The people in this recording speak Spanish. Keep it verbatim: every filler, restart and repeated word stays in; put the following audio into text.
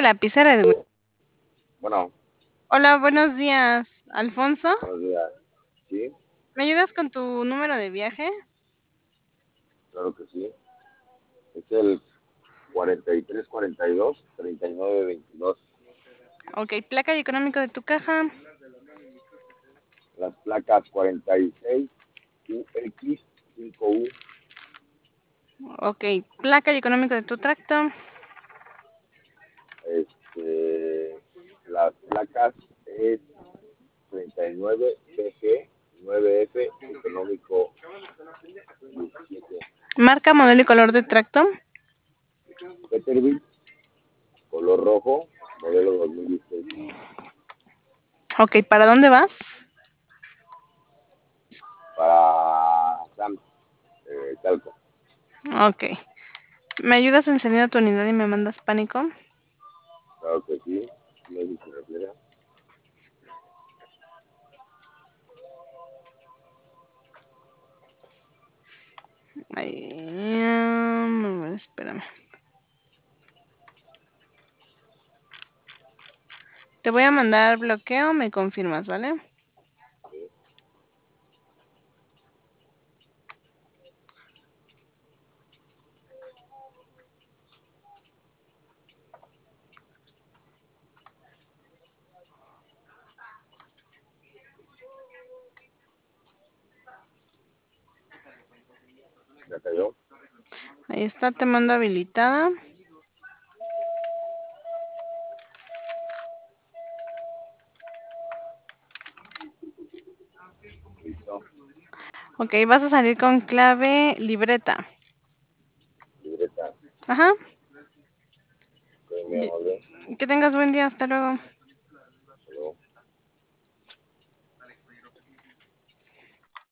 lapicera, Edwin. Bueno, Hola, buenos días, Alfonso. buenos días. Sí, ¿Me ayudas con tu número de viaje? claro que sí. Es el cuarenta y tres cuarenta y dos treinta y nueve veintidós. Ok, placa y económico de tu caja. Las placas cuarenta y seis U X cinco U. Ok, placa y económico de tu tracto. Este, las placas es treinta y nueve B G nueve F económico diecisiete. Marca, modelo y color de tracto. Peterbilt, color rojo, modelo dos mil dieciséis. Ok, ¿para dónde vas? Para Sam, eh, Talco. Ok. ¿Me ayudas encendiendo tu unidad y me mandas pánico? Claro que sí. Me dice refleja. Ay, um, espérame. Te voy a mandar bloqueo, me confirmas, ¿vale? Sí, ya cayó. Ahí está, te mando habilitada. Listo. Ok, vas a salir con clave libreta. Libreta. Ajá. Muy Li- amable. Que tengas buen día, hasta luego.